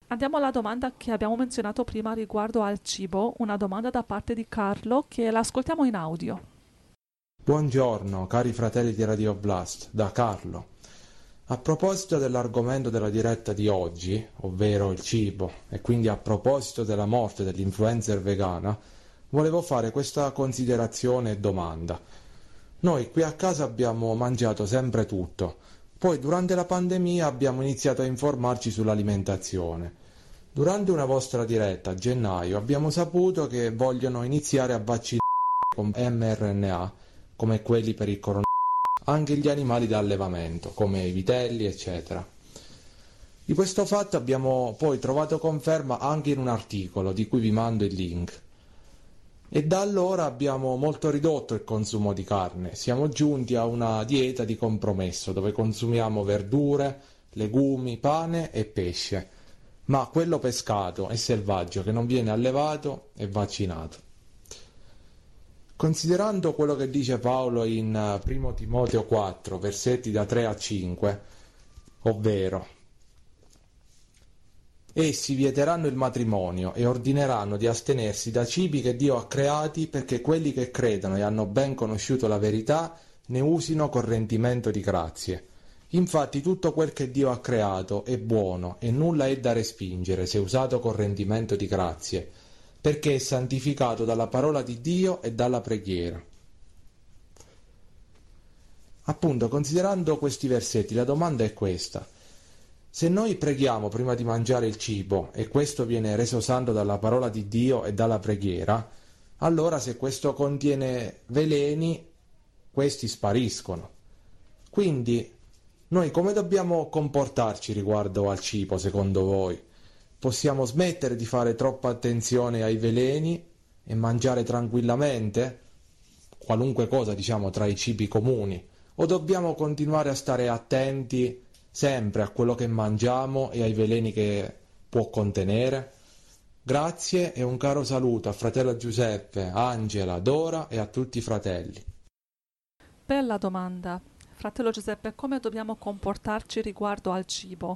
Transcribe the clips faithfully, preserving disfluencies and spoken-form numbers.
Andiamo alla domanda che abbiamo menzionato prima riguardo al cibo, una domanda da parte di Carlo che l'ascoltiamo in audio. Buongiorno, cari fratelli di Radio Blast, da Carlo. A proposito dell'argomento della diretta di oggi, ovvero il cibo, e quindi a proposito della morte dell'influencer vegana, volevo fare questa considerazione e domanda. Noi qui a casa abbiamo mangiato sempre tutto, poi durante la pandemia abbiamo iniziato a informarci sull'alimentazione. Durante una vostra diretta a gennaio abbiamo saputo che vogliono iniziare a vaccinare con mRNA, come quelli per il coronavirus, anche gli animali da allevamento, come i vitelli, eccetera. Di questo fatto abbiamo poi trovato conferma anche in un articolo, di cui vi mando il link. E da allora abbiamo molto ridotto il consumo di carne, siamo giunti a una dieta di compromesso, dove consumiamo verdure, legumi, pane e pesce, ma quello pescato e selvaggio che non viene allevato e vaccinato. Considerando quello che dice Paolo in eh, primo Timoteo quattro, versetti da tre a cinque, ovvero: essi vieteranno il matrimonio e ordineranno di astenersi da cibi che Dio ha creati, perché quelli che credono e hanno ben conosciuto la verità ne usino con rentimento di grazie. Infatti tutto quel che Dio ha creato è buono e nulla è da respingere se usato con rendimento di grazie, perché è santificato dalla parola di Dio e dalla preghiera. Appunto, considerando questi versetti, la domanda è questa: se noi preghiamo prima di mangiare il cibo e questo viene reso santo dalla parola di Dio e dalla preghiera, allora se questo contiene veleni, questi spariscono. Quindi noi come dobbiamo comportarci riguardo al cibo, secondo voi? Possiamo smettere di fare troppa attenzione ai veleni e mangiare tranquillamente qualunque cosa, diciamo, tra i cibi comuni? O dobbiamo continuare a stare attenti sempre a quello che mangiamo e ai veleni che può contenere? Grazie e un caro saluto a fratello Giuseppe, Angela, Dora e a tutti i fratelli. Bella domanda. Fratello Giuseppe, come dobbiamo comportarci riguardo al cibo?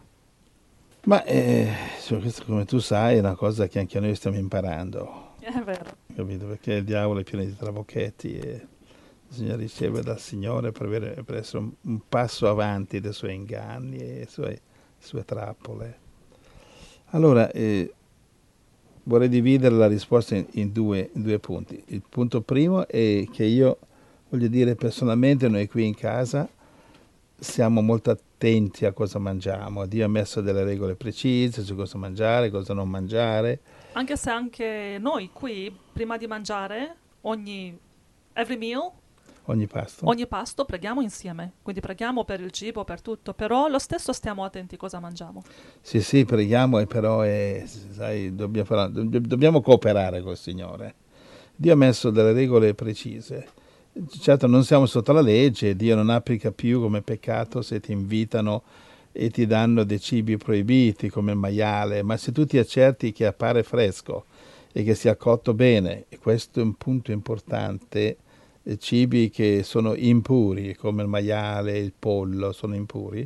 Ma eh, su questo, come tu sai, è una cosa che anche noi stiamo imparando, È vero. capito? Perché il diavolo è pieno di trabocchetti e bisogna ricevere dal Signore per, avere, per essere un, un passo avanti dai suoi inganni e le sue, sue trappole. Allora, eh, vorrei dividere la risposta in, in, due, in due punti. Il punto primo è che io, voglio dire, personalmente noi qui in casa siamo molto attenti a cosa mangiamo. Dio ha messo delle regole precise su cosa mangiare, cosa non mangiare. Anche se anche noi qui, prima di mangiare, ogni every meal, Ogni pasto. ogni pasto preghiamo insieme. Quindi preghiamo per il cibo, per tutto, però lo stesso stiamo attenti cosa mangiamo. Sì, sì, preghiamo, e però è, sai, dobbiamo, fare- do- dobbiamo cooperare col Signore. Dio ha messo delle regole precise. Certo, non siamo sotto la legge, Dio non applica più come peccato se ti invitano e ti danno dei cibi proibiti come il maiale, ma se tu ti accerti che appare fresco e che sia cotto bene, e questo è un punto importante, eh, cibi che sono impuri come il maiale, il pollo sono impuri,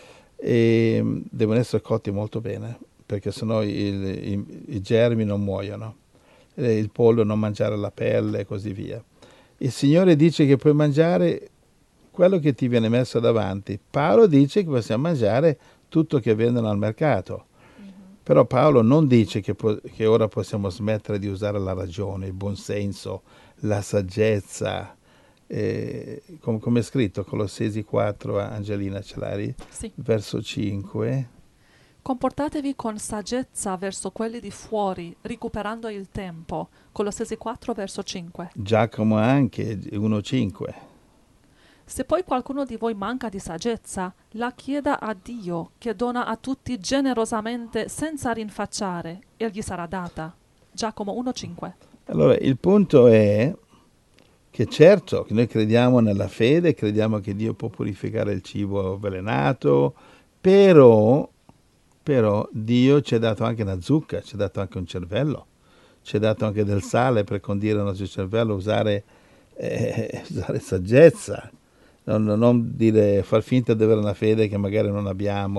e mm, devono essere cotti molto bene, perché sennò il- i, i germi non muoiono. E il pollo non mangiare la pelle e così via. Il Signore dice che puoi mangiare quello che ti viene messo davanti. Paolo dice che possiamo mangiare tutto che vendono al mercato. Però Paolo non dice che, po- che ora possiamo smettere di usare la ragione, il buonsenso, la saggezza. Eh, com- come è scritto Colossesi quattro, Angelina, ce l'hai? Sì. Verso cinque. Comportatevi con saggezza verso quelli di fuori, recuperando il tempo. Colossesi quattro, verso cinque. Giacomo anche, uno cinque. Se poi qualcuno di voi manca di saggezza, la chieda a Dio, che dona a tutti generosamente senza rinfacciare, e gli sarà data. Giacomo uno cinque. Allora, il punto è che certo che noi crediamo nella fede, crediamo che Dio può purificare il cibo avvelenato, però, però Dio ci ha dato anche una zucca, ci ha dato anche un cervello, ci ha dato anche del sale per condire il nostro cervello, usare, eh, usare saggezza, non, non dire, far finta di avere una fede che magari non abbiamo,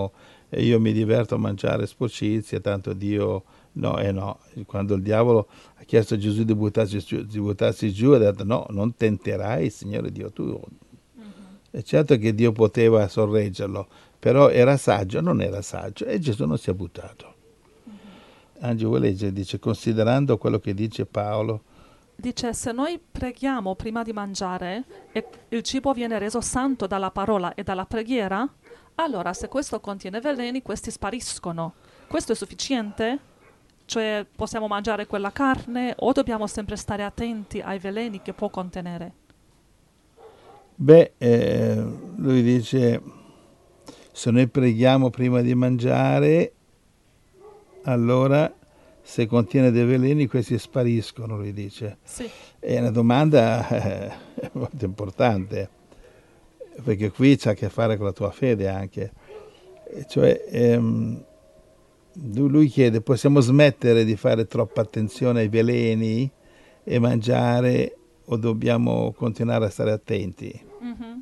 e io mi diverto a mangiare sporcizie, tanto Dio no e no. Quando il diavolo ha chiesto a Gesù di buttarsi giù, di buttarsi giù, ha detto no, non tenterai il Signore Dio tuo. Mm-hmm. È certo che Dio poteva sorreggerlo, però era saggio, non era saggio, e Gesù non si è buttato. Mm-hmm. Angelo legge, dice, considerando quello che dice Paolo, dice, se noi preghiamo prima di mangiare e il cibo viene reso santo dalla parola e dalla preghiera, allora se questo contiene veleni, questi spariscono. Questo è sufficiente? Cioè possiamo mangiare quella carne o dobbiamo sempre stare attenti ai veleni che può contenere? Beh, eh, lui dice, se noi preghiamo prima di mangiare, allora se contiene dei veleni questi spariscono, lui dice. Sì. È una domanda eh, molto importante, perché qui c'ha a che fare con la tua fede anche. Cioè, ehm, lui chiede, possiamo smettere di fare troppa attenzione ai veleni e mangiare o dobbiamo continuare a stare attenti? Mm-hmm.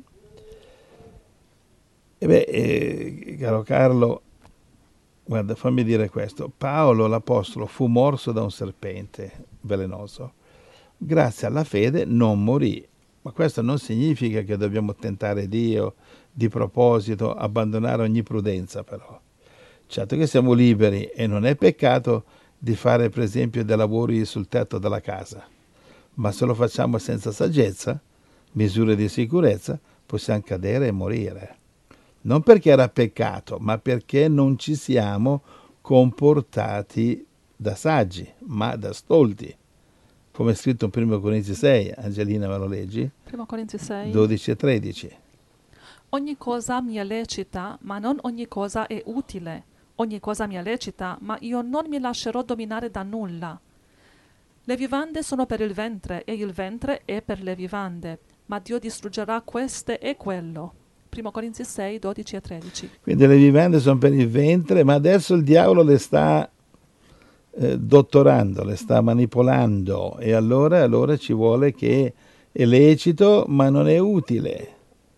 E beh, eh, caro Carlo, guarda, fammi dire questo. Paolo l'Apostolo fu morso da un serpente velenoso. Grazie alla fede non morì. Ma questo non significa che dobbiamo tentare Dio di proposito, abbandonare ogni prudenza però. Certo che siamo liberi e non è peccato di fare per esempio dei lavori sul tetto della casa. Ma se lo facciamo senza saggezza, misure di sicurezza, possiamo cadere e morire. Non perché era peccato, ma perché non ci siamo comportati da saggi, ma da stolti. Come è scritto in primo Corinzi sei, Angelina me lo leggi? primo Corinzi sei. dodici e tredici. Ogni cosa mi è lecita, ma non ogni cosa è utile. Ogni cosa mi è lecita, ma io non mi lascerò dominare da nulla. Le vivande sono per il ventre, e il ventre è per le vivande, ma Dio distruggerà queste e quello. primo Corinzi sei, dodici e tredici. Quindi le vivande sono per il ventre, ma adesso il diavolo le sta eh, dottorando, le sta manipolando, e allora, allora ci vuole che è lecito, ma non è utile.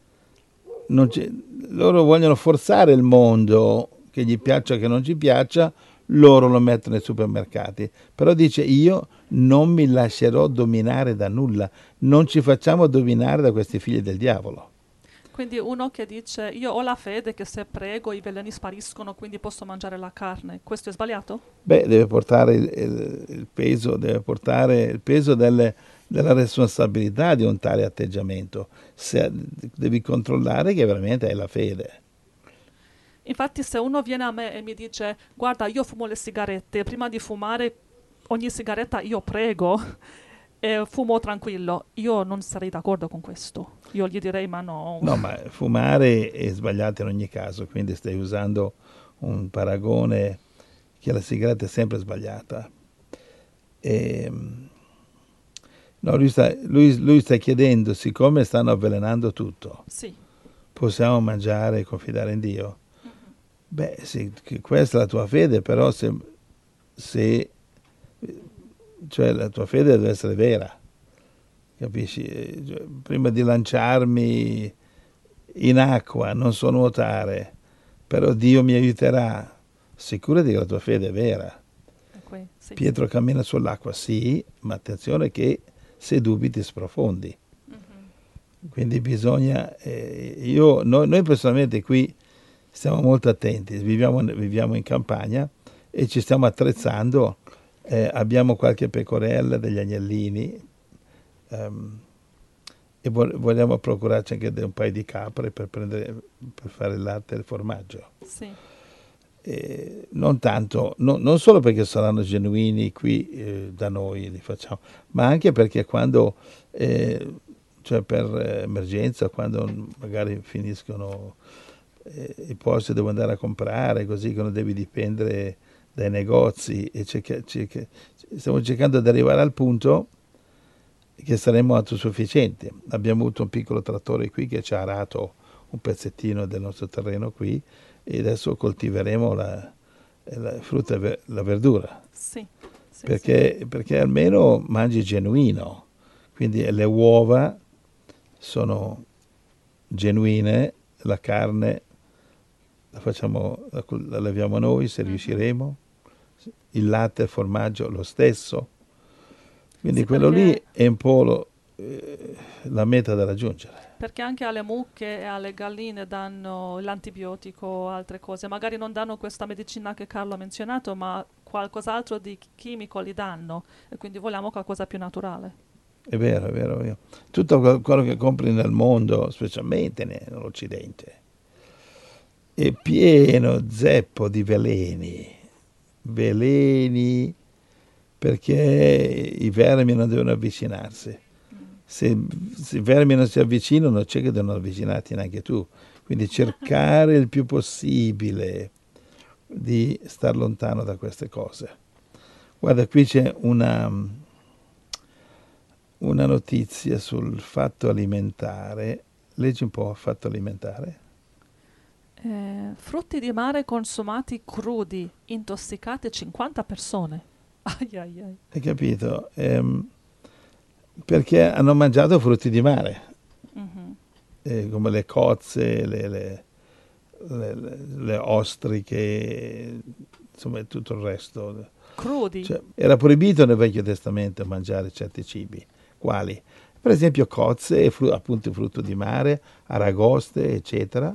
Non loro vogliono forzare il mondo, che gli piaccia o che non ci piaccia, loro lo mettono nei supermercati. Però dice, io non mi lascerò dominare da nulla, non ci facciamo dominare da questi figli del diavolo. Quindi uno che dice, io ho la fede che se prego i veleni spariscono, quindi posso mangiare la carne, questo è sbagliato? Beh, deve portare il, il, il peso, deve portare il peso delle, della responsabilità di un tale atteggiamento. Se, devi controllare che veramente hai la fede. Infatti se uno viene a me e mi dice, guarda, io fumo le sigarette, prima di fumare ogni sigaretta io prego e fumo tranquillo, io non sarei d'accordo con questo. Io gli direi, ma no. No, ma fumare è sbagliato in ogni caso, quindi stai usando un paragone che la sigaretta è sempre sbagliata. E, no, lui sta, lui, lui sta chiedendo, siccome stanno avvelenando tutto, sì, possiamo mangiare e confidare in Dio? Mm-hmm. Beh, sì, questa è la tua fede, però se, se cioè la tua fede deve essere vera, capisci? Prima di lanciarmi in acqua non so nuotare, però Dio mi aiuterà, sicurati che la tua fede è vera. Okay, sì. Pietro cammina sull'acqua, sì, ma attenzione che se dubiti sprofondi. Mm-hmm. Quindi bisogna, eh, io, noi, noi personalmente qui stiamo molto attenti, viviamo, viviamo in campagna e ci stiamo attrezzando, eh, abbiamo qualche pecorella, degli agnellini, um, e vogliamo procurarci anche un paio di capre per, prendere, per fare il latte e il formaggio. Sì. Eh, non tanto, no, non solo perché saranno genuini qui eh, da noi, li facciamo, ma anche perché quando, eh, cioè per emergenza, quando magari finiscono eh, i posti dove andare a comprare, così che non devi dipendere dai negozi, e cerca, cerca, stiamo cercando di arrivare al punto che saremo autosufficienti. Abbiamo avuto un piccolo trattore qui che ci ha arato un pezzettino del nostro terreno qui e adesso coltiveremo la, la frutta e la verdura. Sì, sì, perché, sì. perché almeno mangi genuino, quindi le uova sono genuine, la carne la facciamo, la, la leviamo noi se riusciremo, il latte, il formaggio lo stesso, quindi Sì, quello perché- lì è un po' lo- eh, la meta da raggiungere. Perché anche alle mucche e alle galline danno l'antibiotico o altre cose. Magari non danno questa medicina che Carlo ha menzionato, ma qualcos'altro di chimico li danno. E quindi vogliamo qualcosa più naturale. È vero, è vero, è vero. Tutto quel- quello che compri nel mondo, specialmente ne- nell'Occidente, è pieno zeppo di veleni. Veleni perché i vermi non devono avvicinarsi. Se, se i vermi non si avvicinano, c'è che devono avvicinarti neanche tu. Quindi cercare il più possibile di star lontano da queste cose. Guarda, qui c'è una, una notizia sul fatto alimentare. Leggi un po' fatto alimentare. Eh, frutti di mare consumati crudi, intossicate cinquanta persone. Ai ai ai. Hai capito? Ehm, perché hanno mangiato frutti di mare, Mhm. eh, come le cozze, le, le- le- le- le ostriche, insomma tutto il resto. Crudi. Cioè, era proibito nel Vecchio Testamento mangiare certi cibi. Quali? Per esempio cozze, e fru- appunto frutto di mare, aragoste, eccetera.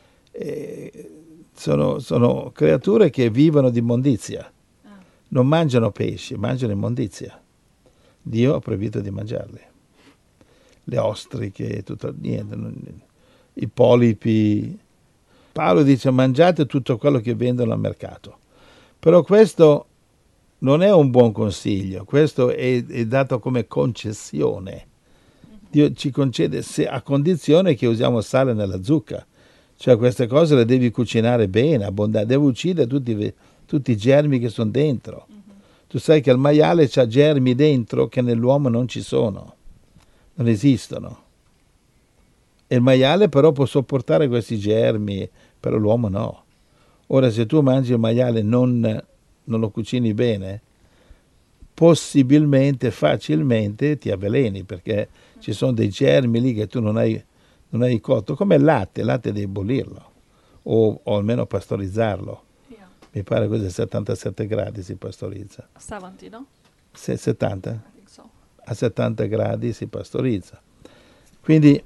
E sono, sono creature che vivono di immondizia. Ah. Non mangiano pesci, mangiano immondizia. Dio ha proibito di mangiarli. Le ostriche, tutto, niente, non- i polipi. Paolo dice mangiate tutto quello che vendono al mercato. Però questo non è un buon consiglio, questo è, è dato come concessione. Dio ci concede se, a condizione che usiamo sale nella zucca. Cioè queste cose le devi cucinare bene, abbondare, devi uccidere tutti, i- tutti i germi che sono dentro. Tu sai che il maiale ha germi dentro che nell'uomo non ci sono, non esistono. E il maiale però può sopportare questi germi, però l'uomo no. Ora se tu mangi il maiale e non, non lo cucini bene, possibilmente, facilmente ti avveleni, perché ci sono dei germi lì che tu non hai, non hai cotto, come il latte, il latte devi bollirlo, o, o almeno pastorizzarlo. Yeah. Mi pare così a settantasette gradi si pastorizza. settanta, no? Se- settanta? I think so. A settanta gradi si pastorizza. Quindi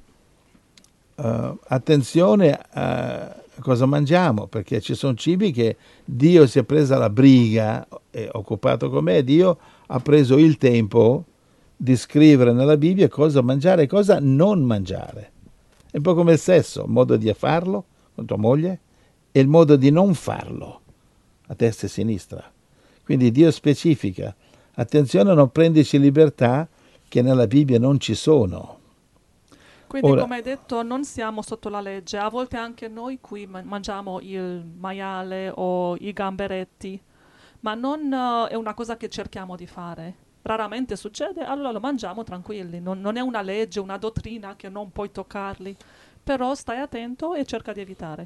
eh, attenzione a cosa mangiamo, perché ci sono cibi che Dio si è presa la briga, è occupato con me, Dio ha preso il tempo di scrivere nella Bibbia cosa mangiare e cosa non mangiare. È un po' come il sesso, il modo di farlo con tua moglie e il modo di non farlo a destra e a sinistra. Quindi Dio specifica. Attenzione a non prenderci libertà che nella Bibbia non ci sono. Quindi, Ora- come hai detto, non siamo sotto la legge. A volte anche noi qui ma- mangiamo il maiale o i gamberetti, ma non eh, è una cosa che cerchiamo di fare. Raramente succede, allora lo mangiamo tranquilli. Non, non è una legge, una dottrina che non puoi toccarli. Però stai attento e cerca di evitare.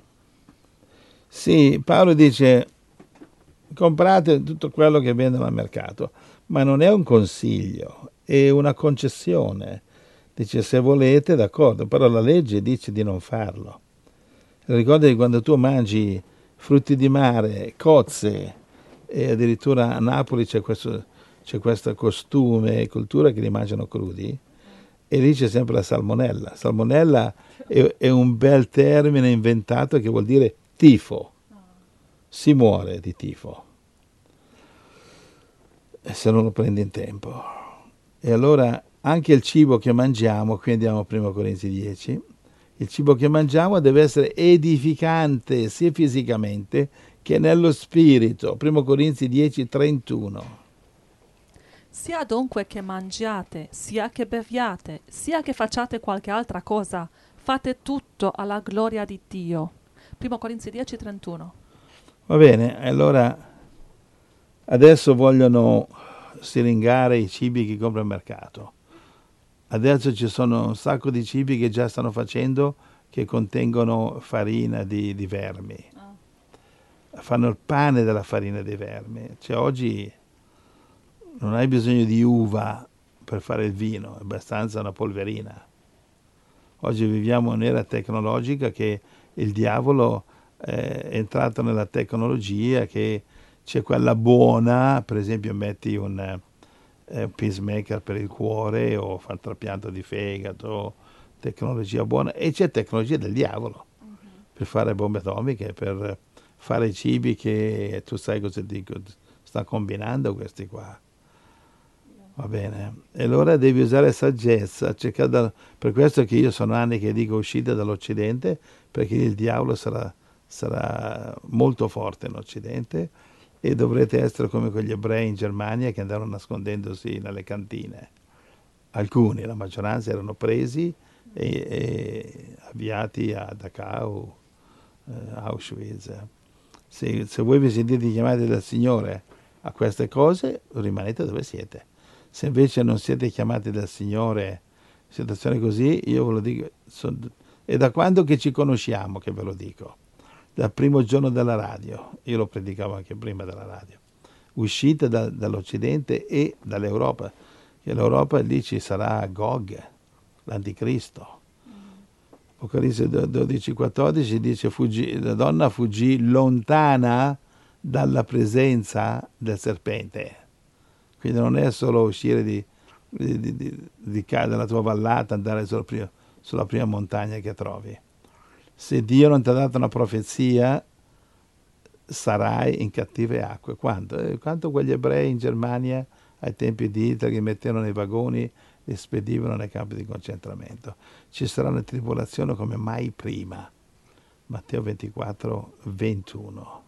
Sì, Paolo dice comprate tutto quello che vendono al mercato, ma non è un consiglio, è una concessione. Dice se volete, d'accordo, però la legge dice di non farlo. Ricordi quando tu mangi frutti di mare, cozze, e addirittura a Napoli c'è questo, c'è questo costume e cultura che li mangiano crudi, e lì c'è sempre la salmonella. Salmonella è, è un bel termine inventato che vuol dire tifo. Si muore di tifo se non lo prendi in tempo. E allora anche il cibo che mangiamo, qui andiamo a primo Corinzi dieci, il cibo che mangiamo deve essere edificante sia fisicamente che nello spirito. primo Corinzi dieci trentuno. Sia dunque che mangiate, sia che beviate, sia che facciate qualche altra cosa, fate tutto alla gloria di Dio. primo Corinzi dieci trentuno. Va bene, allora adesso vogliono siringare i cibi che compra al mercato. Adesso ci sono un sacco di cibi che già stanno facendo che contengono farina di, di vermi. Fanno il pane della farina dei vermi. Cioè oggi non hai bisogno di uva per fare il vino, è abbastanza una polverina. Oggi viviamo in un'era tecnologica che il diavolo è entrato nella tecnologia, che c'è quella buona, per esempio metti un eh, pacemaker per il cuore o fa il trapianto di fegato, tecnologia buona, e c'è tecnologia del diavolo per fare bombe atomiche, per fare cibi che tu sai cosa dico, sta combinando questi qua. Va bene, e allora devi usare saggezza, cercare da, per questo che io sono anni che dico uscite dall'Occidente, perché il diavolo sarà, sarà molto forte in Occidente e dovrete essere come quegli ebrei in Germania che andavano nascondendosi nelle cantine. Alcuni, la maggioranza, erano presi e, e avviati a Dachau, eh, Auschwitz. Se, se voi vi sentite chiamati dal Signore a queste cose, rimanete dove siete. Se invece non siete chiamati dal Signore, situazioni così, io ve lo dico, son, è da quando che ci conosciamo che ve lo dico, dal primo giorno della radio, io lo predicavo anche prima della radio, uscite da, dall'Occidente e dall'Europa, che l'Europa lì ci sarà Gog, l'anticristo. Apocalisse dodici quattordici dice fuggì, la donna fuggì lontana dalla presenza del serpente. Quindi non è solo uscire di, di, di, di, di dalla tua vallata, andare sulla prima, sulla prima montagna che trovi. Se Dio non ti ha dato una profezia, sarai in cattive acque. Quanto? Eh, quanto quegli ebrei in Germania ai tempi di Hitler che mettevano nei vagoni e spedivano nei campi di concentramento. Ci sarà una tribolazione come mai prima. Matteo ventiquattro ventuno.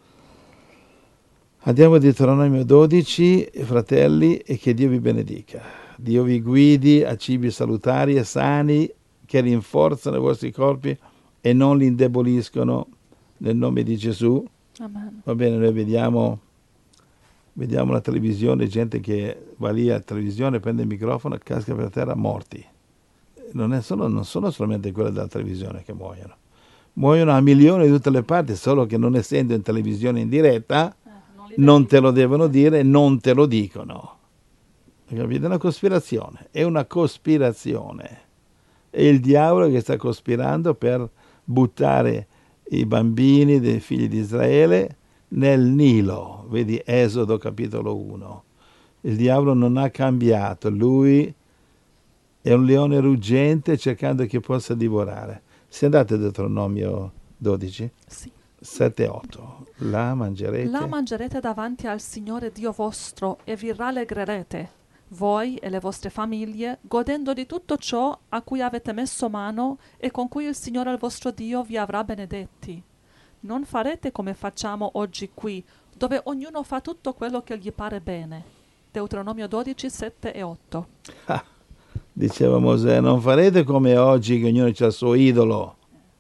Andiamo a Deuteronomio dodici, fratelli, e che Dio vi benedica. Dio vi guidi a cibi salutari e sani che rinforzano i vostri corpi e non li indeboliscono, nel nome di Gesù. Amen. Va bene, noi vediamo, vediamo la televisione, gente che va lì alla televisione, prende il microfono e casca per terra morti. Non, è solo, non sono solamente quelle della televisione che muoiono. Muoiono a milioni di tutte le parti, solo che non essendo in televisione in diretta, non te lo devono dire, non te lo dicono. Capite? È una cospirazione, è una cospirazione. È il diavolo che sta cospirando per buttare i bambini dei figli di Israele nel Nilo. Vedi Esodo capitolo uno. Il diavolo non ha cambiato, lui è un leone ruggente cercando chi possa divorare. Se andate a Deuteronomio dodici? Sì. sette otto. La mangerete. La mangerete davanti al Signore Dio vostro e vi rallegrerete, voi e le vostre famiglie, godendo di tutto ciò a cui avete messo mano e con cui il Signore il vostro Dio vi avrà benedetti. Non farete come facciamo oggi qui, dove ognuno fa tutto quello che gli pare bene. Deuteronomio dodici, sette e otto. Ah, diceva Mosè, non farete come oggi che ognuno ha il suo idolo.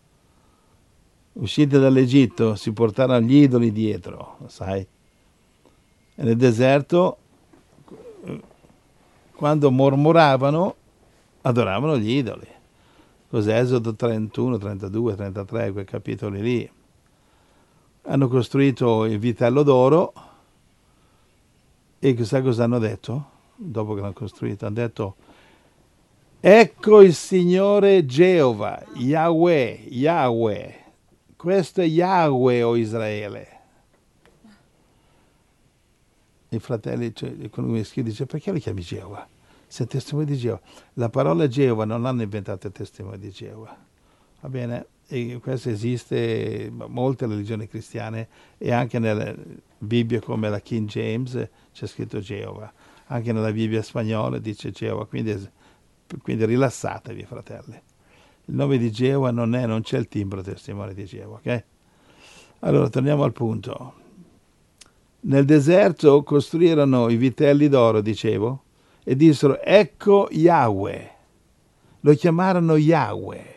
Uscite dall'Egitto, si portarono gli idoli dietro, sai? E nel deserto, quando mormoravano, adoravano gli idoli. Cos'è Esodo trentuno, trentadue, trentatré, quei capitoli lì. Hanno costruito il vitello d'oro e chissà cosa hanno detto? Dopo che l'hanno costruito, hanno detto: ecco il Signore Geova, Yahweh, Yahweh. Questo è Yahweh, o Israele. I fratelli, cioè, quello che scrive dice: perché lo chiami Geova? Sei testimone di Geova. La parola Geova non l'hanno inventato il testimone di Geova. Va bene? E questo esiste in molte religioni cristiane e anche nelle Bibbie come la King James c'è scritto Geova. Anche nella Bibbia spagnola dice Geova. Quindi, quindi rilassatevi, fratelli. Il nome di Geova non è, non c'è il timbro testimone di Geova, ok? Allora, torniamo al punto. Nel deserto costruirono i vitelli d'oro, dicevo, e dissero: ecco Yahweh. Lo chiamarono Yahweh.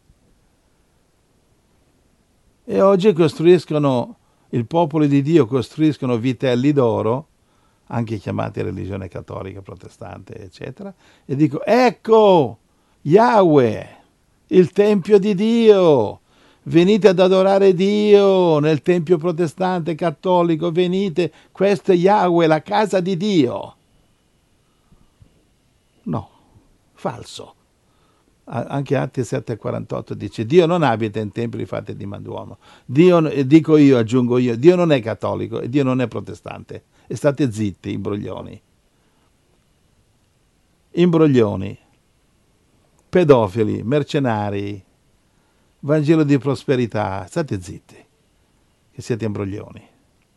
E oggi costruiscono, il popolo di Dio costruiscono vitelli d'oro, anche chiamati religione cattolica, protestante, eccetera, e dico: ecco Yahweh, il Tempio di Dio, venite ad adorare Dio nel Tempio protestante, cattolico, venite, questo è Yahweh, la casa di Dio. No, falso. Anche Atti sette quarantotto dice: Dio non abita in templi fatti di man d'uomo. Dio, e dico io, aggiungo io, Dio non è cattolico e Dio non è protestante. E state zitti, imbroglioni. Imbroglioni, pedofili, mercenari, Vangelo di prosperità, state zitti, che siete imbroglioni.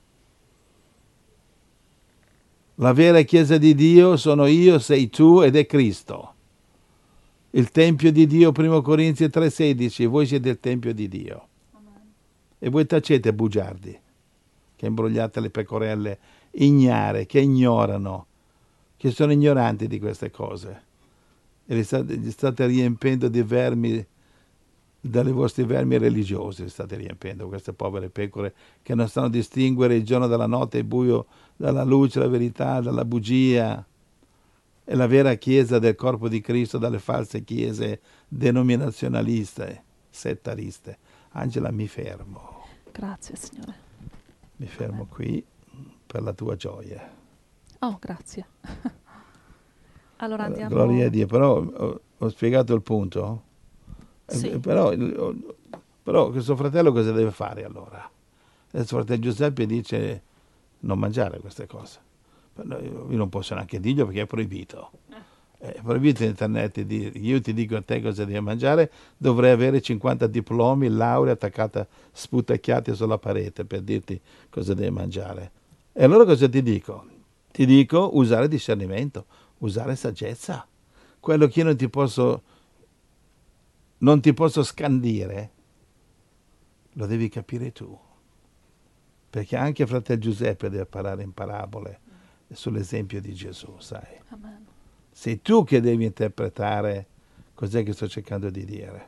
La vera Chiesa di Dio sono io, sei tu ed è Cristo. Il Tempio di Dio, primo Corinzi tre sedici, voi siete il Tempio di Dio. Amen. E voi tacete, bugiardi, che imbrogliate le pecorelle ignare, che ignorano, che sono ignoranti di queste cose. E li state, li state riempendo di vermi, dalle vostri vermi religiosi, li state riempendo, queste povere pecore che non sanno distinguere il giorno dalla notte, il buio dalla luce, la verità dalla bugia. È la vera Chiesa del corpo di Cristo dalle false chiese denominazionaliste, settariste. Angela, mi fermo. Grazie, Signore. Mi fermo qui per la tua gioia. Oh, grazie. Allora andiamo... Gloria a Dio, però ho, ho spiegato il punto? Sì. Eh, però, però questo fratello cosa deve fare allora? Il fratello Giuseppe dice non mangiare queste cose. Io non posso neanche dirglielo perché è proibito. È proibito in internet di, io ti dico a te cosa devi mangiare, dovrei avere cinquanta diplomi, lauree attaccate, sputacchiate sulla parete per dirti cosa devi mangiare. E allora cosa ti dico? Ti dico usare discernimento, usare saggezza. Quello che io non ti posso, non ti posso scandire, lo devi capire tu. Perché anche fratello Giuseppe deve parlare in parabole sull'esempio di Gesù, sai. Amen. Sei tu che devi interpretare cos'è che sto cercando di dire.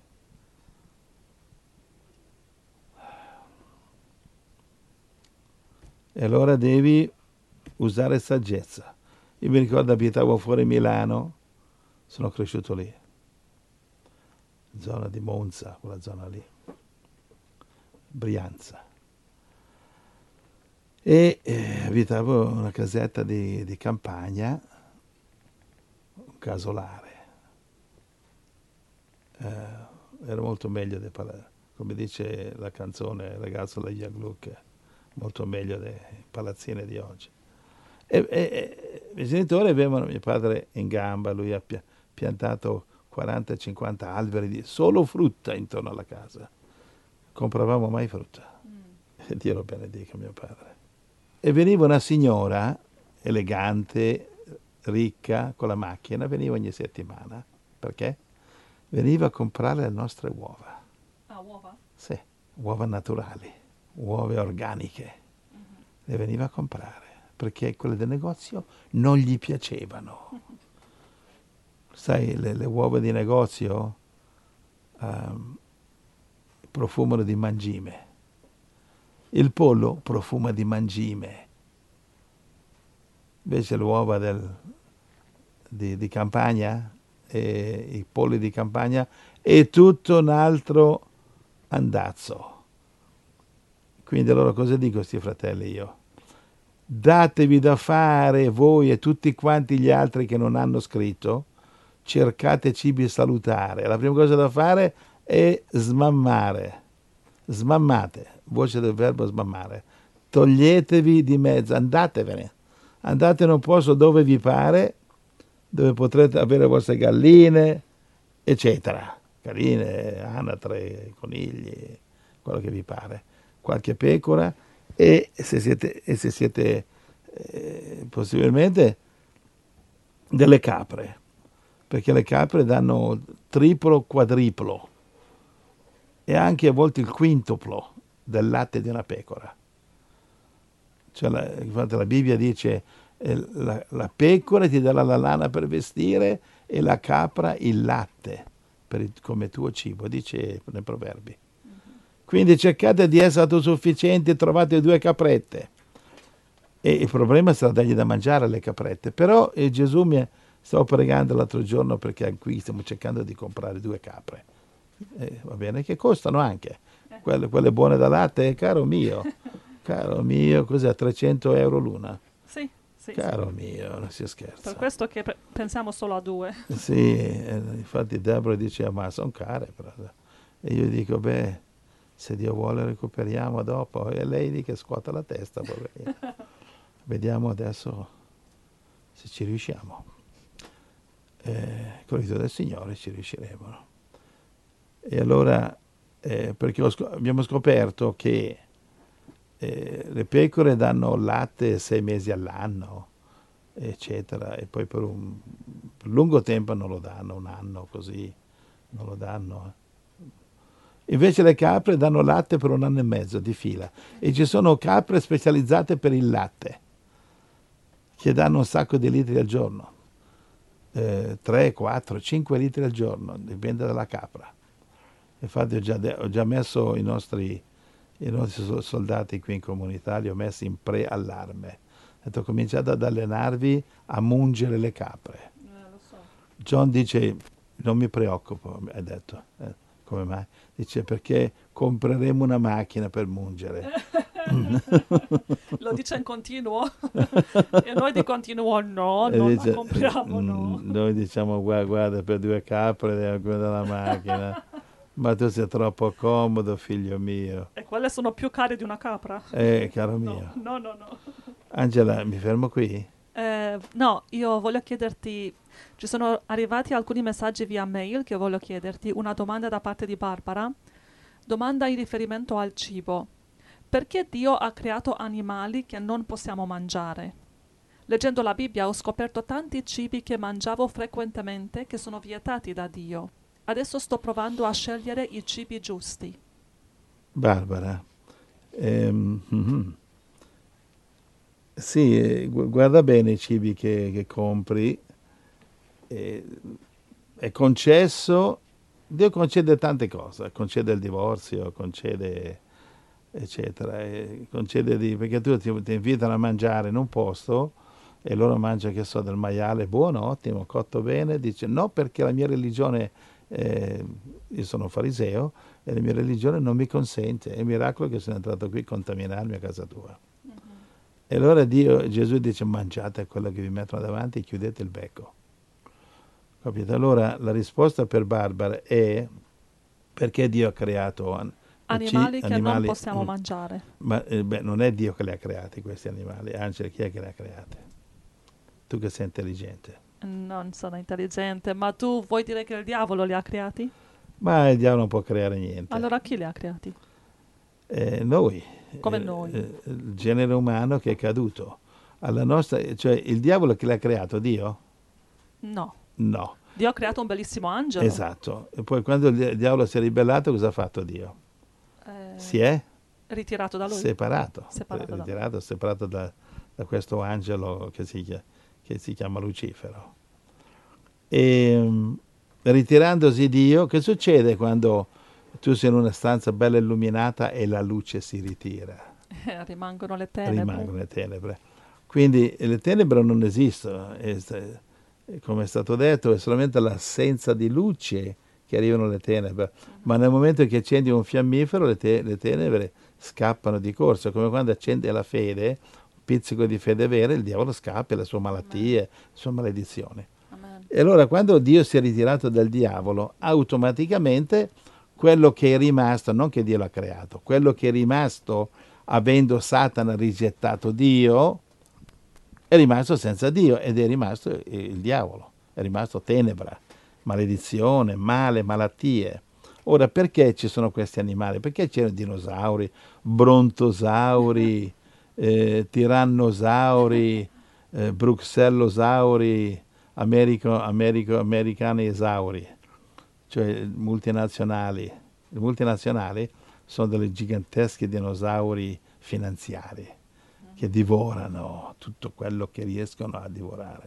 E allora devi usare saggezza. Io mi ricordo abitavo fuori Milano, sono cresciuto lì, zona di Monza, quella zona lì, Brianza. E eh, abitavo in una casetta di, di campagna, un casolare. Eh, era molto meglio, dei pala- come dice la canzone Ragazzo da Jagluk, molto meglio dei palazzine di oggi. E, e, e i miei genitori avevano mio padre in gamba, lui ha pia- piantato quaranta cinquanta alberi di solo frutta intorno alla casa. Compravamo mai frutta. Mm. E Dio lo benedica mio padre. E veniva una signora elegante, ricca, con la macchina, veniva ogni settimana. Perché? Veniva a comprare le nostre uova. Ah, uova? Sì, uova naturali, uova organiche. Mm-hmm. Le veniva a comprare, perché quelle del negozio non gli piacevano. Mm-hmm. Sai, le, le uova di negozio um, profumano di mangime. Il pollo profuma di mangime. Invece le uova del, di, di campagna, e i polli di campagna, è tutto un altro andazzo. Quindi allora cosa dico a questi fratelli io? Datevi da fare voi e tutti quanti gli altri che non hanno scritto, cercate cibi salutari. La prima cosa da fare è smammare. Smammate, voce del verbo smammare. Toglietevi di mezzo, andatevene. Andate in un posto dove vi pare, dove potrete avere le vostre galline, eccetera. Galline, anatre, conigli, quello che vi pare. Qualche pecora e se siete, e se siete eh, possibilmente delle capre, perché le capre danno triplo, quadriplo e anche a volte il quintuplo del latte di una pecora. Cioè la, infatti la Bibbia dice eh, la, la pecora ti darà la lana per vestire e la capra il latte per il, come tuo cibo, dice nei proverbi. Mm-hmm. Quindi cercate di essere autosufficienti, trovate due caprette. E il problema sarà dargli da mangiare alle caprette. Però eh, Gesù mi stavo pregando l'altro giorno perché qui stiamo cercando di comprare due capre. Eh, va bene, che costano anche. Quelle, quelle buone da latte, caro mio, caro mio, cos'è, trecento euro l'una? Sì, Sì, Caro sì. mio, non si scherza. Per questo che pe- pensiamo solo a due. Sì, eh, infatti Deborah diceva, ma sono care. Però. E io dico, beh, se Dio vuole recuperiamo dopo. E lei lì che scuote la testa, poverina. Vediamo adesso se ci riusciamo. Eh, con l'aiuto del Signore ci riusciremo. No? E allora, eh, perché ho sc- abbiamo scoperto che eh, le pecore danno latte sei mesi all'anno, eccetera, e poi per un, per lungo tempo non lo danno, un anno così, non lo danno. Invece le capre danno latte per un anno e mezzo di fila e ci sono capre specializzate per il latte che danno un sacco di litri al giorno, eh, tre, quattro, cinque litri al giorno, dipende dalla capra. Infatti ho già, de- ho già messo i nostri, i nostri soldati qui in comunità, li ho messi in pre-allarme. Ho detto cominciate ad allenarvi a mungere le capre. Eh, lo so. John dice non mi preoccupo, ha detto. Eh, come mai? Dice perché compreremo una macchina per mungere. Lo dice in continuo e noi di continuo no, E non dice, la compriamo, no. "Mm, noi diciamo guarda, guarda per due capre devo guardare la macchina, ma tu sei troppo comodo figlio mio. E quelle sono più care di una capra? Eh, caro No, mio. no, no, no. Angela, mi fermo qui? Eh, no, io voglio chiederti, ci sono arrivati alcuni messaggi via mail che voglio chiederti, una domanda da parte di Barbara, domanda in riferimento al cibo. Perché Dio ha creato animali che non possiamo mangiare? Leggendo la Bibbia ho scoperto tanti cibi che mangiavo frequentemente che sono vietati da Dio. Adesso sto provando a scegliere i cibi giusti. Barbara, ehm, mhm. Sì, eh, gu- guarda bene i cibi che, che compri, eh, è concesso, Dio concede tante cose, concede il divorzio, concede eccetera, e concede di, perché tu ti, ti invitano a mangiare in un posto e loro mangiano, che so, del maiale buono, ottimo, cotto bene, dice no perché la mia religione, eh, io sono fariseo e la mia religione non mi consente, è un miracolo che sono entrato qui a contaminarmi a casa tua. E allora Dio, Gesù dice mangiate quello che vi mettono davanti e chiudete il becco. Capite? Allora la risposta per Barbara è perché Dio ha creato an- Animali ci- che non animali, possiamo mm, mangiare. ma eh, beh, non è Dio che li ha creati questi animali, Angela, chi è che li ha creati? Tu che sei intelligente. Non sono intelligente, ma tu vuoi dire che il diavolo li ha creati? Ma il diavolo non può creare niente. Allora chi li ha creati? Eh, noi, Come eh, noi? eh, il genere umano che è caduto. Alla nostra, cioè il diavolo che l'ha creato, Dio? No. No. Dio ha creato un bellissimo angelo. Esatto. E poi quando il di- diavolo si è ribellato, cosa ha fatto Dio? Eh, Si è ritirato da lui. separato, Separato da lui. ritirato, separato da, da questo angelo che si, chia- che si chiama Lucifero. E mm, ritirandosi Dio, che succede quando tu sei in una stanza bella illuminata e la luce si ritira? Eh, rimangono le tenebre. Rimangono le tenebre. Quindi le tenebre non esistono, è sta- come è stato detto, è solamente l'assenza di luce che arrivano le tenebre, ma nel momento che accendi un fiammifero le, te- le tenebre scappano di corsa, come quando accendi la fede, un pizzico di fede vera, il diavolo scappa, le sue malattie, le sue maledizioni. Amen. E allora quando Dio si è ritirato dal diavolo, automaticamente quello che è rimasto, non che Dio l'ha creato, quello che è rimasto avendo Satana rigettato Dio, è rimasto senza Dio ed è rimasto il diavolo, è rimasto tenebra, maledizione, male, malattie. Ora, perché ci sono questi animali? Perché c'erano dinosauri, brontosauri, eh, tirannosauri, eh, bruxellosauri, americo, americo, americani esauri, cioè multinazionali. Le multinazionali sono delle giganteschi dinosauri finanziari che divorano tutto quello che riescono a divorare.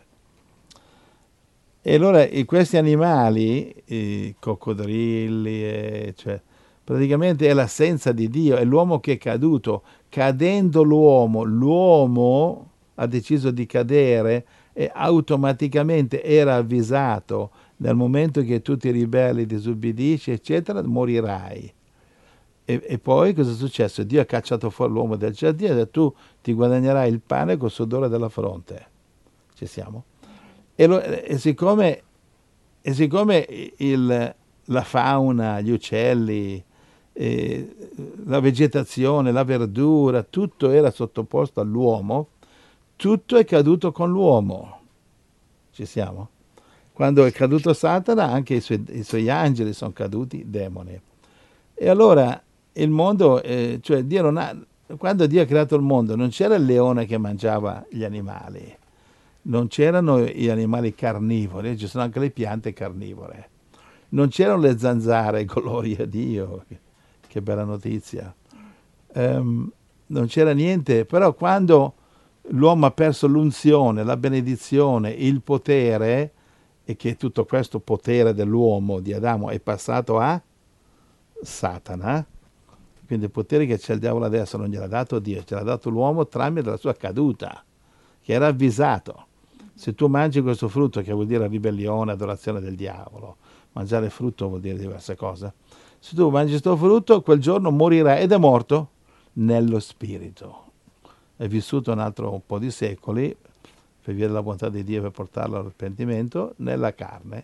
E allora e questi animali, i coccodrilli, eh, cioè, praticamente è l'assenza di Dio, è l'uomo che è caduto. Cadendo l'uomo, l'uomo ha deciso di cadere e automaticamente era avvisato nel momento che tu ti ribelli, disubbidisci, eccetera, morirai. e, e poi cosa è successo? Dio ha cacciato fuori l'uomo del giardino e ha detto: tu ti guadagnerai il pane col sudore della fronte. Ci siamo? E, lo, e siccome, e siccome il, la fauna, gli uccelli, eh, la vegetazione, la verdura, tutto era sottoposto all'uomo, tutto è caduto con l'uomo. Ci siamo? Quando è caduto Satana, anche i suoi, i suoi angeli sono caduti, demoni. E allora il mondo, eh, cioè Dio non ha, quando Dio ha creato il mondo, non c'era il leone che mangiava gli animali, non c'erano gli animali carnivori, ci sono anche le piante carnivore, non c'erano le zanzare, gloria a Dio, che, che bella notizia. Um, non c'era niente, però quando l'uomo ha perso l'unzione, la benedizione, il potere, e che tutto questo potere dell'uomo, di Adamo, è passato a Satana, quindi il potere che c'è il diavolo adesso non gliel'ha dato Dio, ce l'ha dato l'uomo tramite la sua caduta, che era avvisato. Se tu mangi questo frutto, che vuol dire ribellione, adorazione del diavolo, mangiare frutto vuol dire diverse cose, se tu mangi questo frutto, quel giorno morirai, ed è morto nello spirito. È vissuto un altro un po' di secoli, per via della bontà di Dio per portarlo all'arrepentimento, nella carne.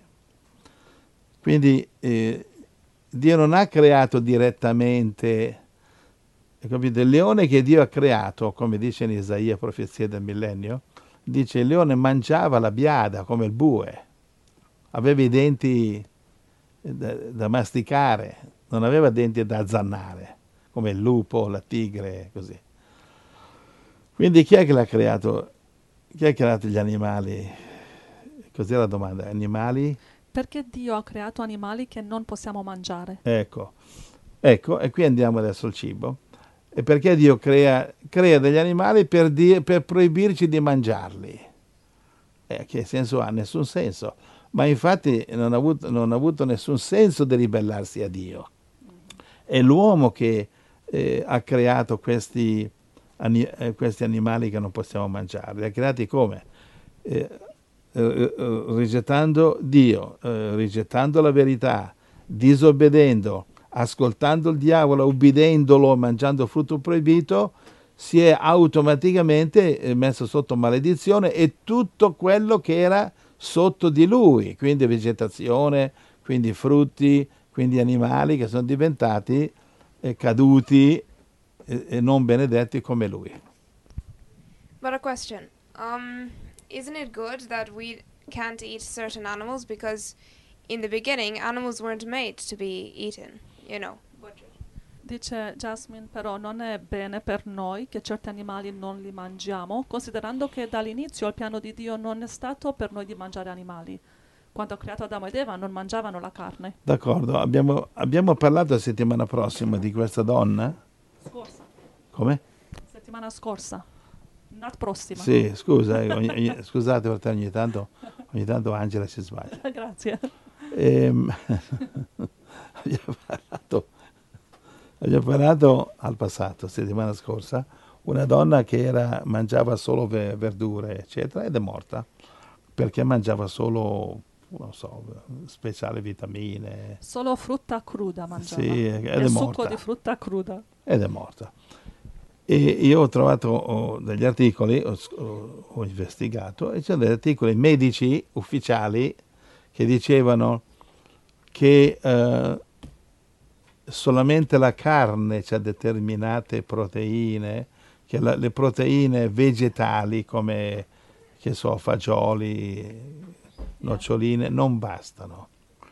Quindi eh, Dio non ha creato direttamente, capito? Il leone che Dio ha creato, come dice in Isaia, profezia del millennio, dice il leone mangiava la biada come il bue, aveva i denti da, da masticare, non aveva denti da azzannare, come il lupo, la tigre, così. Quindi chi è che l'ha creato? Chi ha creato gli animali? Cos'è la domanda? Animali? Perché Dio ha creato animali che non possiamo mangiare? Ecco, ecco, e qui andiamo adesso al cibo. E perché Dio crea, crea degli animali per, di, per proibirci di mangiarli? Eh, che senso ha? Nessun senso. Ma infatti non ha, avuto, non ha avuto nessun senso di ribellarsi a Dio. È l'uomo che eh, ha creato questi eh, questi animali che non possiamo mangiare. Li ha creati come? Eh, eh, eh, rigettando Dio, eh, rigettando la verità, disobbedendo, ascoltando il diavolo, ubbidendolo, mangiando frutto proibito, si è automaticamente messo sotto maledizione e tutto quello che era sotto di lui, quindi vegetazione, quindi frutti, quindi animali che sono diventati eh, caduti e non benedetti come lui. But a question, um, isn't it good that we can't eat certain animals because in the beginning animals weren't made to be eaten, you know? Dice Jasmine, però non è bene per noi che certi animali non li mangiamo, considerando che dall'inizio il piano di Dio non è stato per noi di mangiare animali. Quando ha creato Adamo ed Eva non mangiavano la carne. D'accordo, abbiamo, abbiamo parlato la settimana prossima di questa donna? Scorsa. Come? Settimana scorsa. Not prossima. Sì, scusa, eh, ogni, ogni, scusate perché ogni tanto, ogni tanto Angela si sbaglia. Grazie. Ehm, abbiamo, parlato, abbiamo parlato al passato, settimana scorsa, una donna che era, mangiava solo ve, verdure, eccetera, ed è morta perché mangiava solo, non so, speciali vitamine. Solo frutta cruda mangiava. Sì, ed è il morta. succo di frutta cruda. Ed è morta. E io ho trovato oh, degli articoli, ho, ho, ho investigato, e c'erano degli articoli medici ufficiali che dicevano che eh, solamente la carne ha determinate proteine, che la, le proteine vegetali come, che so, fagioli, noccioline, non bastano.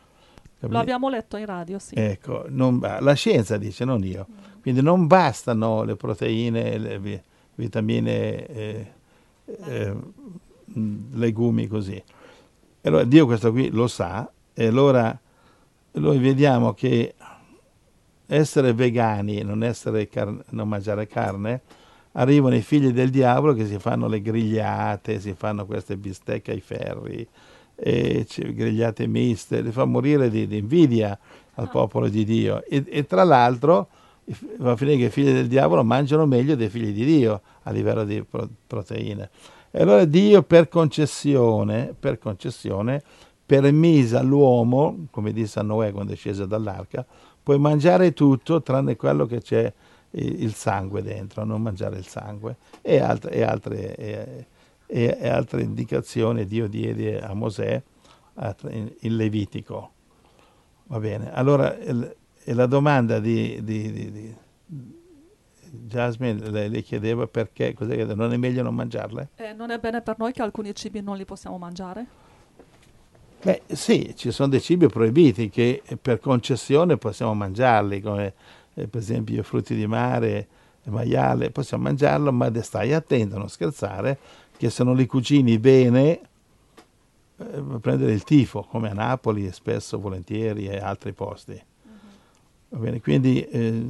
Lo abbiamo letto in radio, sì. Ecco, non, la scienza dice, non io. Quindi non bastano le proteine, le vi, vitamine, eh, eh, legumi, così. E allora Dio questo qui lo sa, e allora noi vediamo che essere vegani, non, essere car- non mangiare carne, arrivano i figli del diavolo che si fanno le grigliate, si fanno queste bistecche ai ferri, e grigliate miste, li fa morire di, di invidia al oh. popolo di Dio. E, e tra l'altro va a finire che i figli del diavolo mangiano meglio dei figli di Dio a livello di pro- proteine. E allora Dio per concessione, per concessione permise all'uomo, come disse a Noè quando è sceso dall'arca, puoi mangiare tutto tranne quello che c'è il, il sangue dentro, non mangiare il sangue e altre, e altre, e, e, e altre indicazioni Dio diede a Mosè in, in Levitico. Va bene, allora il, e la domanda di, di, di, di Jasmine, lei, lei chiedeva perché, cos'è che non è meglio non mangiarle? E non è bene per noi che alcuni cibi non li possiamo mangiare? Beh sì, ci sono dei cibi proibiti che per concessione possiamo mangiarli, come eh, per esempio i frutti di mare, il maiale, possiamo mangiarlo, ma stai attento a non scherzare, che se non li cucini bene eh, prendere il tifo, come a Napoli spesso, volentieri e altri posti. Uh-huh. Va bene, quindi eh,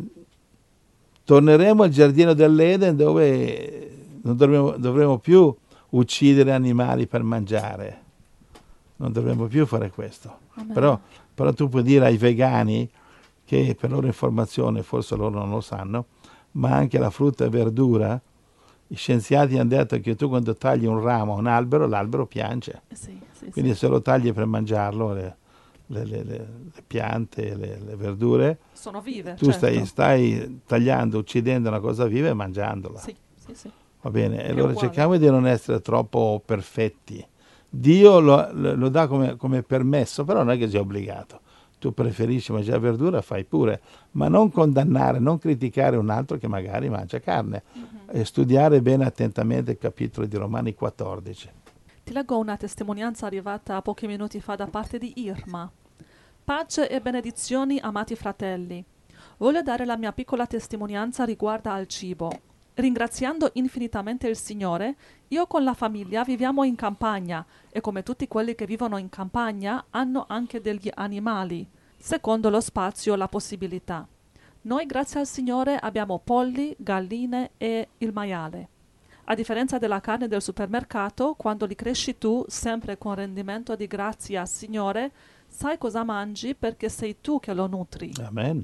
torneremo al giardino dell'Eden dove non dovremo, dovremo più uccidere animali per mangiare. Non dovremmo più fare questo. Però, però tu puoi dire ai vegani, che per loro informazione, forse loro non lo sanno, ma anche la frutta e verdura, i scienziati hanno detto che tu quando tagli un ramo a un albero, l'albero piange. Sì, sì, Quindi sì. se lo tagli per mangiarlo, le, le, le, le piante, le, le verdure, sono vive, tu certo. stai, stai tagliando, uccidendo una cosa viva e mangiandola. Sì, sì, sì. Va bene, È allora uguale. cerchiamo di non essere troppo perfetti. Dio lo, lo dà come, come permesso, però non è che sia obbligato. Tu preferisci mangiare verdura, fai pure, ma non condannare, non criticare un altro che magari mangia carne. Mm-hmm. E studiare bene attentamente il capitolo di Romani quattordici. Ti leggo una testimonianza arrivata pochi minuti fa da parte di Irma. Pace e benedizioni, amati fratelli. Voglio dare la mia piccola testimonianza riguardo al cibo. Ringraziando infinitamente il Signore, io con la famiglia viviamo in campagna e come tutti quelli che vivono in campagna hanno anche degli animali, secondo lo spazio e la possibilità. Noi, grazie al Signore, abbiamo polli, galline e il maiale. A differenza della carne del supermercato, quando li cresci tu, sempre con rendimento di grazia al Signore, sai cosa mangi perché sei tu che lo nutri. Amen.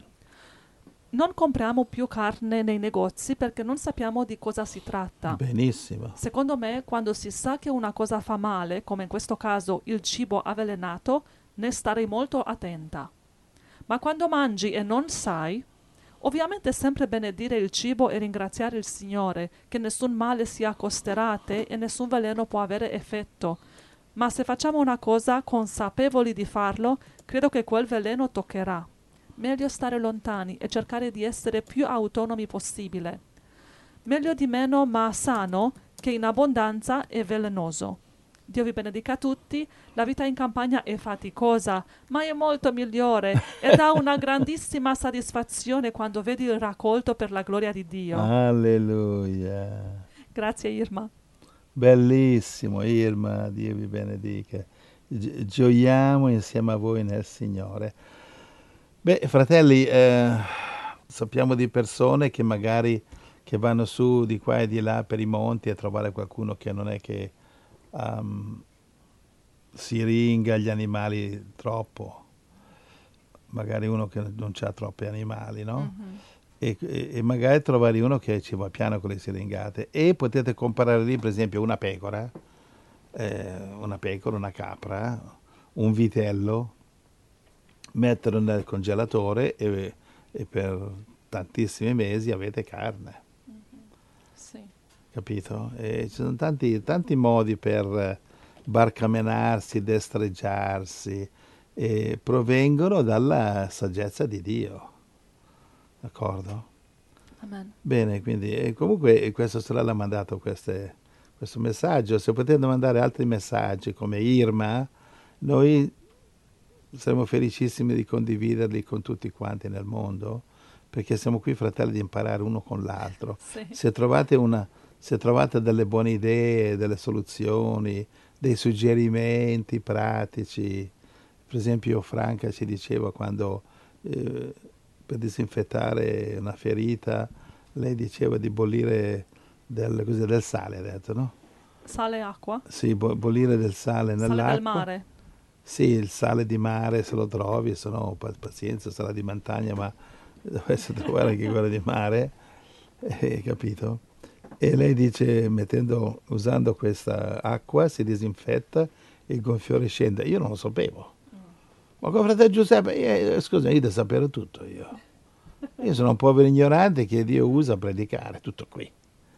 Non compriamo più carne nei negozi perché non sappiamo di cosa si tratta. Benissimo. Secondo me, quando si sa che una cosa fa male, come in questo caso il cibo avvelenato, ne starei molto attenta. Ma quando mangi e non sai, ovviamente è sempre benedire il cibo e ringraziare il Signore che nessun male si accosterà a te e nessun veleno può avere effetto. Ma se facciamo una cosa consapevoli di farlo, credo che quel veleno toccherà. Meglio stare lontani e cercare di essere più autonomi possibile. Meglio di meno ma sano che in abbondanza e velenoso. Dio vi benedica tutti. La vita in campagna è faticosa, ma è molto migliore e dà una grandissima soddisfazione quando vedi il raccolto per la gloria di Dio. Alleluia. Grazie Irma. Bellissimo Irma, Dio vi benedica. Gi- gioiamo insieme a voi nel Signore. Beh, fratelli, eh, sappiamo di persone che magari che vanno su di qua e di là per i monti a trovare qualcuno che non è che um, si ringa gli animali troppo, magari uno che non ha troppi animali, no? Mm-hmm. E, e, e magari trovare uno che ci va piano con le siringate e potete comprare lì per esempio una pecora, eh, una pecora, una capra, un vitello, metterlo nel congelatore e, e per tantissimi mesi avete carne. Mm-hmm. Sì. Capito? E ci sono tanti, tanti modi per barcamenarsi, destreggiarsi, e provengono dalla saggezza di Dio. D'accordo? Amen. Bene, quindi e comunque questa sorella ha mandato queste, questo messaggio. Se potete mandare altri messaggi come Irma, noi saremo felicissimi di condividerli con tutti quanti nel mondo, perché siamo qui fratelli di imparare uno con l'altro. Sì. Se trovate una, se trovate delle buone idee, delle soluzioni, dei suggerimenti pratici, per esempio Franca ci diceva quando eh, per disinfettare una ferita, lei diceva di bollire del, così, del sale, ha detto, no? Sale e acqua? Sì, bo- bollire del sale nell'acqua. Sale del mare? Sì, il sale di mare se lo trovi, se no pazienza, sarà di montagna, ma dovresti trovare anche quello di mare, eh, capito? E lei dice, mettendo, usando questa acqua si disinfetta e il gonfiore scende. Io non lo sapevo. Ma con fratello Giuseppe, io, scusa, io devo sapere tutto io. Io sono un povero ignorante che Dio usa a predicare, tutto qui.